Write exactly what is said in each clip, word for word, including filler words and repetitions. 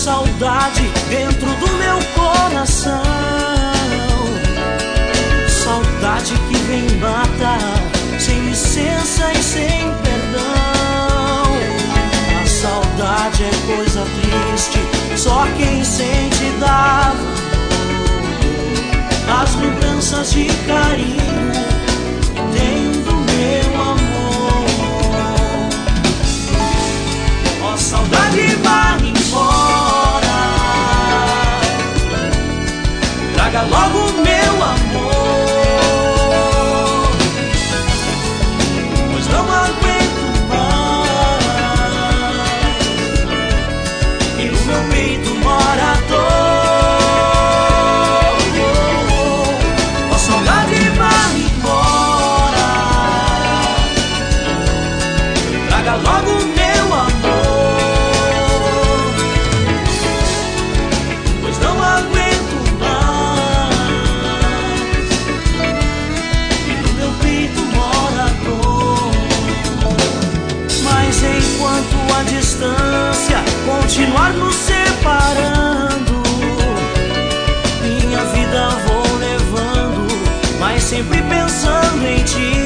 saudade dentro do meu coração. Saudade que vem e mata, sem licença e sem perdão. A saudade é coisa triste, só quem sente dá valor. As lembranças de carinho que tenho do meu amor. Ó, saudade, vai embora, traga logo o meu amor, pois não aguento mais, e no meu peito mora a dor. Ó, saudade, vai embora, traga logo o meu amor, pois não aguento mais, e no meu peito mora a dor. Mas enquanto a distância continuar nos separando, minha vida vou levando, mas sempre pensando em ti.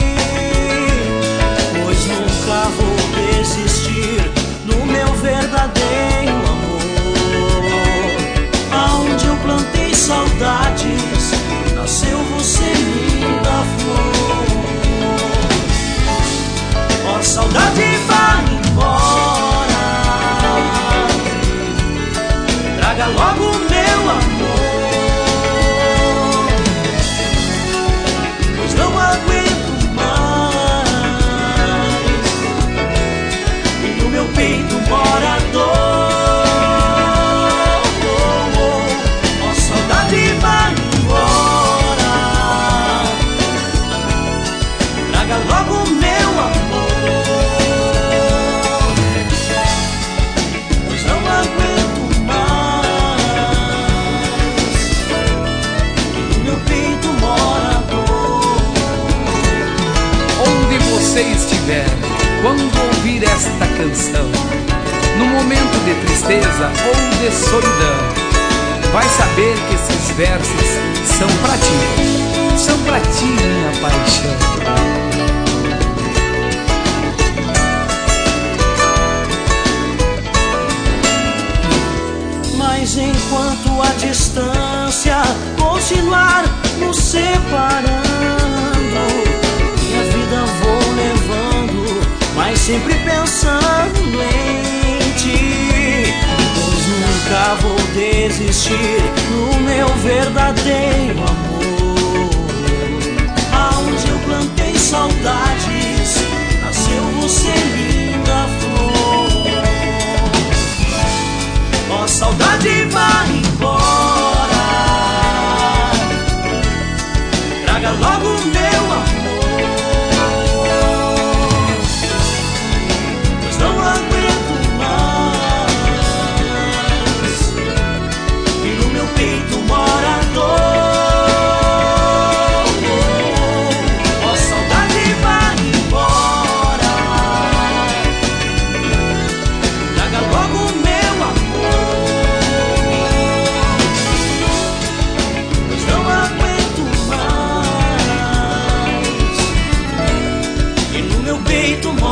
Pois nunca vou desistir no meu verdadeiro amor. Aonde eu plantei saudades, nasceu você, linda flor. Ó, saudade, vai embora, traga logo o meu amor, pois não aguento mais, e no meu peito mora a dor. Ó, saudade, vai embora, traga logo o meu amor, pois não aguento mais, e no meu peito mora a dor. Onde você estiver, quando ouvir esta canção, no momento de tristeza ou de solidão, vai saber que esses versos são pra ti, são pra ti, minha paixão. Mas enquanto a distância continuar nos separando, minha vida vou levando, mas sempre pensando em ti. Pois nunca vou desistir no meu verdadeiro amor. Aonde eu plantei saudades, nasceu você, linda flor. Ó, saudade, vai embora, traga logo o meu amor, pois não aguento mais, e no meu peito mora a dor. Ó, saudade, vai embora, traga logo o meu amor, pois não aguento mais, e no meu peito mora